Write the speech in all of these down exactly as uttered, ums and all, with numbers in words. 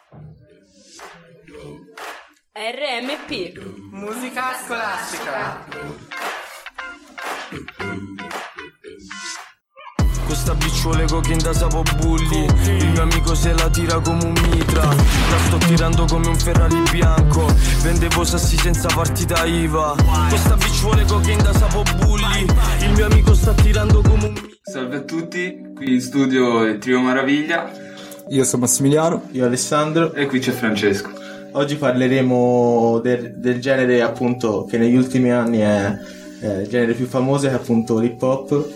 R M P Musica scolastica. Questa bitch vuole cocaine da sapo bulli. Il mio amico se la tira come un mitra. La sto tirando come un Ferrari bianco. Vendevo sassi senza partita I V A. Questa bitch vuole cocaine da sapo bulli. Il mio amico sta tirando come un mitra. Salve a tutti, qui in studio il Trio Maraviglia. Io sono Massimiliano. Io Alessandro. E qui c'è Francesco. Oggi parleremo del, del genere appunto che negli ultimi anni è eh, il genere più famoso, che è appunto l'hip hop.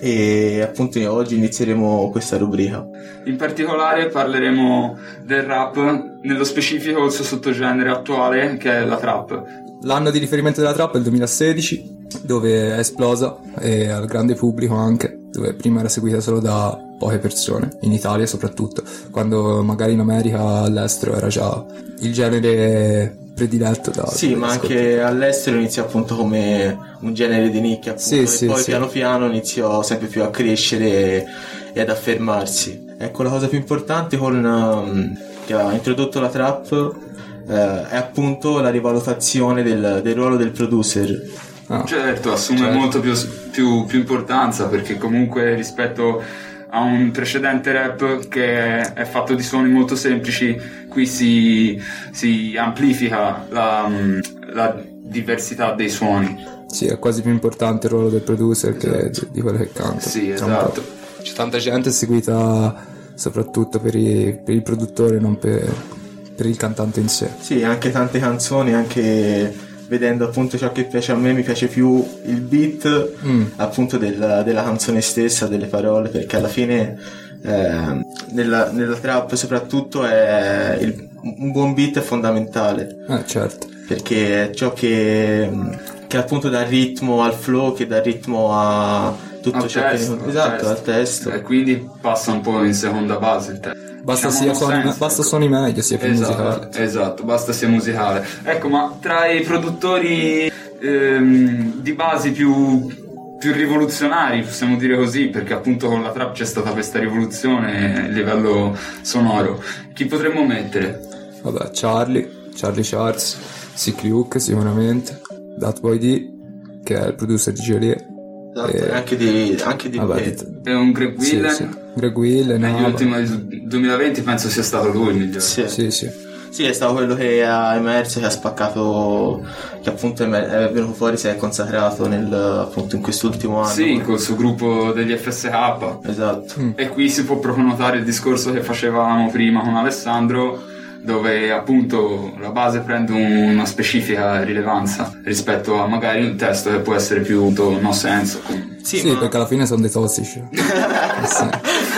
E appunto oggi inizieremo questa rubrica. In particolare parleremo del rap, nello specifico il suo sottogenere attuale che è la trap. L'anno di riferimento della trap è il duemilasedici, dove è esplosa, e al grande pubblico anche, dove prima era seguita solo da poche persone, in Italia soprattutto, quando magari in America, all'estero, era già il genere prediletto da... Sì, ma anche all'estero iniziò appunto come un genere di nicchia, appunto, sì, e sì, poi sì. piano piano iniziò sempre più a crescere e, e ad affermarsi. Ecco, la cosa più importante con um, che ha introdotto la trap eh, è appunto la rivalutazione del, del ruolo del producer. Ah, certo, assume certo. molto più, più, più importanza, perché comunque rispetto a un precedente rap che è fatto di suoni molto semplici, qui si, si amplifica la, la diversità dei suoni. Sì, è quasi più importante il ruolo del producer, esatto, che di quello che canta. Sì, esatto. C'è tanta gente seguita soprattutto per, i, per il produttore, non per, per il cantante in sé. Sì, anche tante canzoni, anche vedendo appunto ciò che piace a me, mi piace più il beat mm. appunto del, della canzone stessa, delle parole, perché alla fine eh, nella, nella trap soprattutto è il, un buon beat è fondamentale. Eh, certo. Perché è ciò che, che appunto dà ritmo al flow, che dà ritmo a tutto al ciò testo, che... Esatto, testo. al testo. E quindi passa un po' in seconda base il testo. Basta, Diciamo sia suoni, senso, basta ecco. suoni meglio, sia più Esatto, musicale. esatto, basta sia musicale. Ecco, ma tra i produttori ehm, di basi più, più rivoluzionari, possiamo dire così, perché appunto con la trap c'è stata questa rivoluzione a livello sonoro, chi potremmo mettere? Vabbè, Charlie, Charlie Charles, Sick Luke sicuramente, Dat Boy D, che è il producer di Geolier. Esatto, e anche di, anche di vabbè, è un Greg Willen. Sì, sì. Greg Willen, negli no, ultimi duemilaventi penso sia stato lui il migliore. Sì. Sì, sì. Sì, è stato quello che ha emerso, che ha spaccato, che appunto è venuto fuori, si è consacrato nel, appunto in quest'ultimo anno. Sì, col suo gruppo degli F S K. Esatto. Mm. E qui si può proprio notare il discorso che facevamo prima con Alessandro, dove appunto la base prende un, una specifica rilevanza rispetto a magari un testo che può essere più no senso. Sì, sì, ma... perché alla fine sono dei tossici. eh, sì.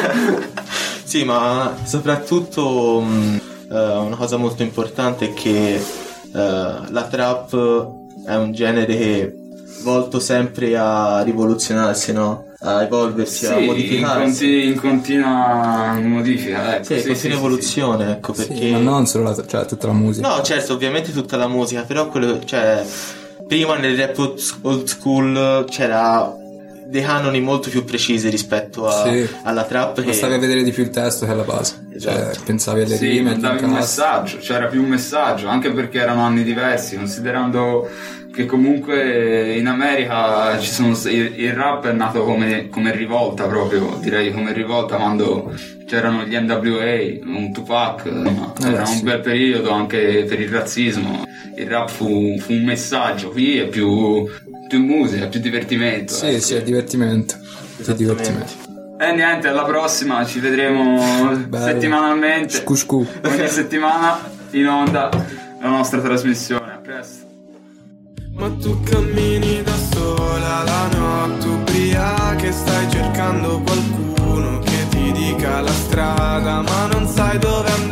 Sì, ma soprattutto mh, eh, una cosa molto importante è che eh, la trap è un genere che volto sempre a rivoluzionarsi, no? A evolversi, sì, a modificarsi. In, conti- in continua modifica, ecco. Sì, sì, continua sì, evoluzione, sì, ecco, perché... Sì, ma non solo la, cioè tutta la musica. No, certo, ovviamente tutta la musica, però quello, cioè, prima nel rap old school c'era dei canoni molto più precisi rispetto a, sì, alla trap. Che... stavi a vedere di più il testo che la base. Esatto. Cioè, pensavi alle sì, rime, davi un messaggio, c'era più un messaggio, anche perché erano anni diversi, considerando che comunque in America ci sono, il, il rap è nato come, come rivolta proprio, direi come rivolta, quando c'erano gli N W A, un Tupac, no? Era sì. un bel periodo anche per il razzismo. Il rap fu, fu un messaggio, qui è più, più musica, più divertimento. Sì, ecco. sì, è divertimento. È divertimento. E niente, alla prossima, ci vedremo bello. Settimanalmente. Scu, scu. Ogni settimana in onda la nostra trasmissione. A presto. Ma tu cammini da sola la notte ubriaca e stai cercando qualcuno che ti dica la strada, ma non sai dove andare.